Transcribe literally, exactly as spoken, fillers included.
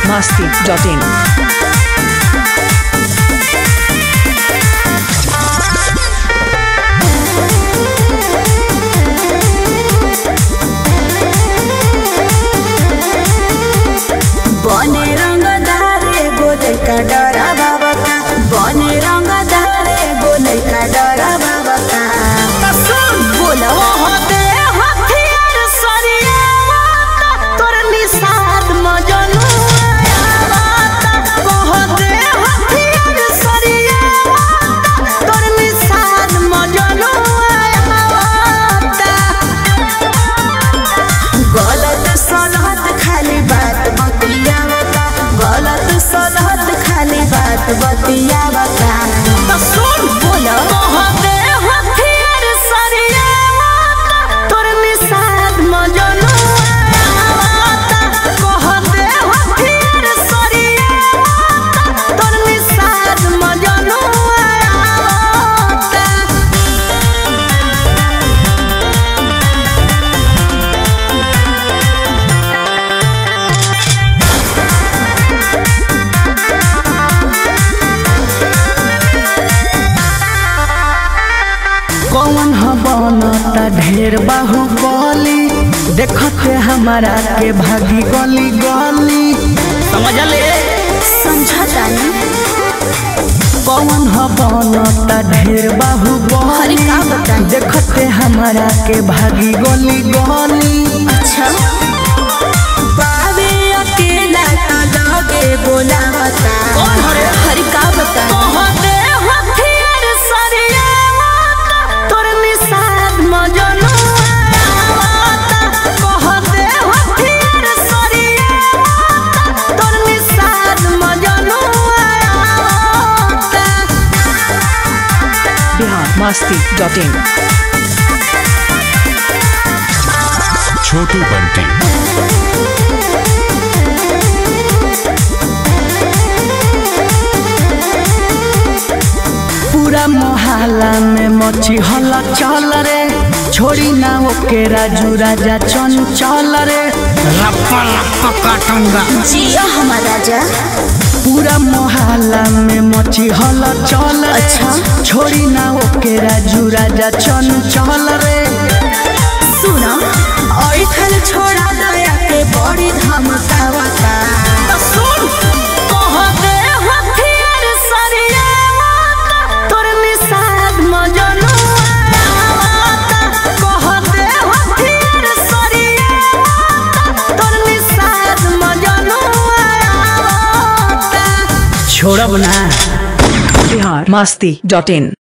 masti dot in. बने रंगदारे गोले का डरा बाबा का बने रंगदारे गोले का डरा बाबा का बोलो होते हथियार सरिया तोर निसाद मजनू होते हथियार सरिया तोर निसाद मजनू गलत सलहत खाली बात बतियावता गलत सलहत खाली बात बतियावता तो सुन बोलो होते हथियार सरिया तोर निसाद मजनू कहते हथियार सरिया तोर निसाद मजनू कौन बनता ढेर बाहुबली देखते हमारा के भागी गली गली समझ ले समझता नहीं कौन बनता ढेर अरे बाहुबली का बताएं? देखते हमारा के भागी गली गली अच्छा बाबे अकेला तो लगे बोलावता कौन हरे? हरि का बता कहते हथियार सरिया तोर निसाद मजनू कहते हथियार सरिया तोर निसाद मजनू Bihar masti dot in. छोटू बंटी पूरा मोहल्ला में मची हल्ला चल रे छोड़ी ना ओके राजू राजा चंचल रे रप्पा रप्पा काटूंगा जिया हमारा राजा पूरा मोहल्ला में मची हल्ला चल रे अच्छा। छोड़ी ना ओके राजू राजा चंचल रे सुना और खल छोड़ा दया के बड़ी धमकावता सुन कहते हथियार सरिया तोर निसाद मजनू कहते हथियार सरिया तोर निसाद मजनू छोड़ब ना Bihar masti dot in.